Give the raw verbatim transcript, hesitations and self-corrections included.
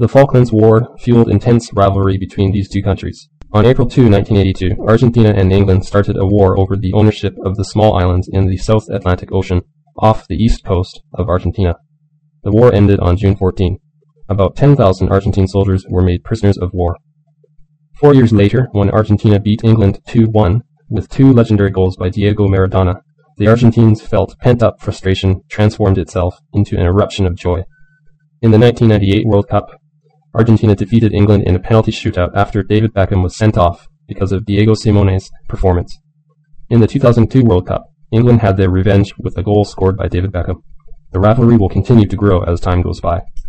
The Falklands War fueled intense rivalry between these two countries. On April second, nineteen eighty-two, Argentina and England started a war over the ownership of the small islands in the South Atlantic Ocean off the east coast of Argentina. The war ended on June fourteenth. About ten thousand Argentine soldiers were made prisoners of war. Four years later, when Argentina beat England two one with two legendary goals by Diego Maradona, the Argentines felt pent-up frustration transformed itself into an eruption of joy. In the nineteen ninety-eight World Cup, Argentina defeated England in a penalty shootout after David Beckham was sent off because of Diego Simone's performance. In the two thousand two World Cup, England had their revenge with a goal scored by David Beckham. The rivalry will continue to grow as time goes by.